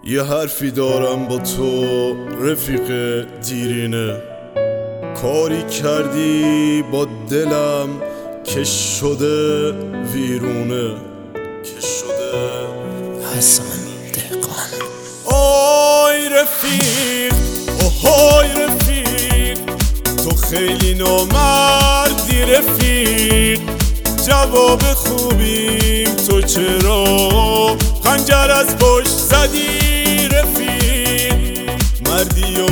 یه حرفی دارم با تو رفیق دیرینه، کاری کردی با دلم که شده ویرونه، که شده حسن دهقان. آی رفیق، آهای رفیق، تو خیلی نامردی رفیق. جواب خوبیم تو چرا خنجر از پشت زدی رفیق؟ مردی و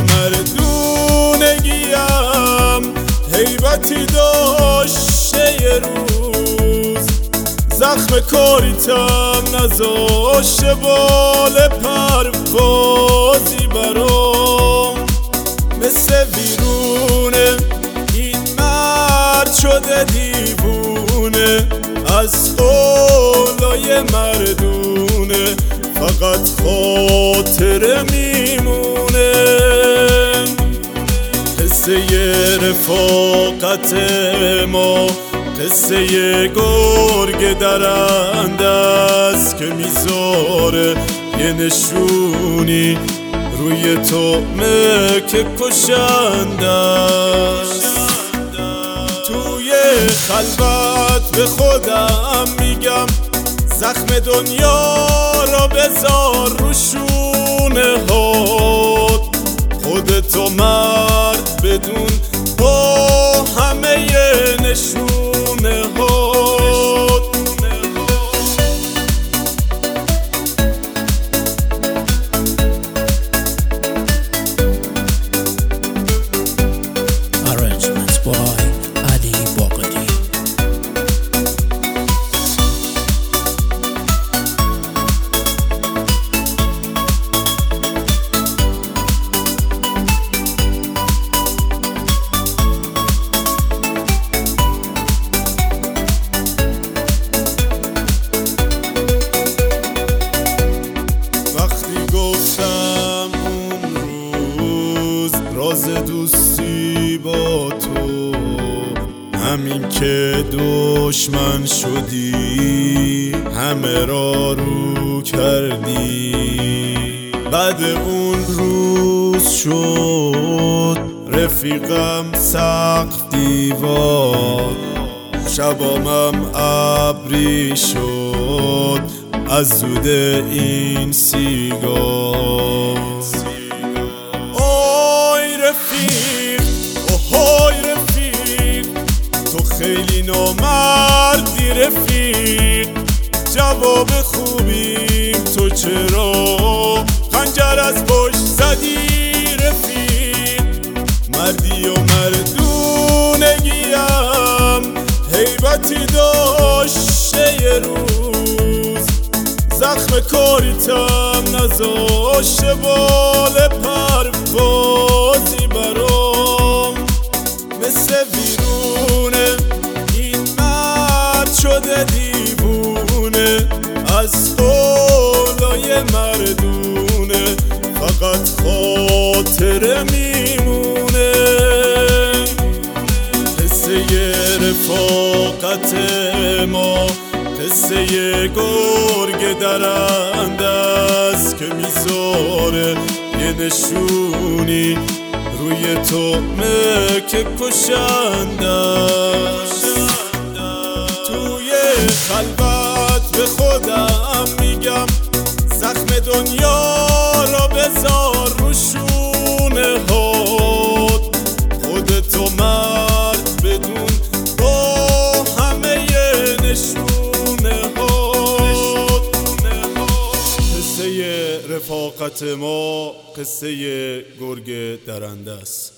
مردونگیم هیبتی داشته یه روز، زخم کاریتم نذاشته بال پروازی برام. مثل ویرونه این مرد شده دیوونه، از قولای مردونه فقط خاطره میمونه. قصه رفاقت ما قصه گرگ درنده است که میذاره یه نشونی روی طعمه که کشنده است. توی خلوت به خودم میگم زخم دنیا را بذار رو شونه هات، خودتو مرد بدون با همه نشونه هات. Arrangements by Ali Baqadi. گفتم اون روز راز دوستی با تو، همین که دشمن شدی همه را رو کردی. بعد اون روز شد رفیقم سقف دیوار، شبامم ابری شد از زود این سیگار. آی رفیق، آهای رفیق، تو خیلی نامردی رفیق. جواب خوبیم تو چرا خنجر از پشت زدی رفیق؟ مردی و مردونگیم هیبتی داشته یه روز، زخم کاریتم نذاشته بال پروازی برام. مثل ویرونه این مرد شده دیوونه، از قولای مردونه فقط خاطره میمونه. قصه رفاقت ما قصه گرگ درنده است که میذاره یه نشونی روی طعمه که کشنده است. توی خلوت به خودم میگم زخم دنیا را بذار رو شونه هات، خودتو مرد بدون با همه نشونه هات. قصه رفاقت ما قصه گرگ درنده است.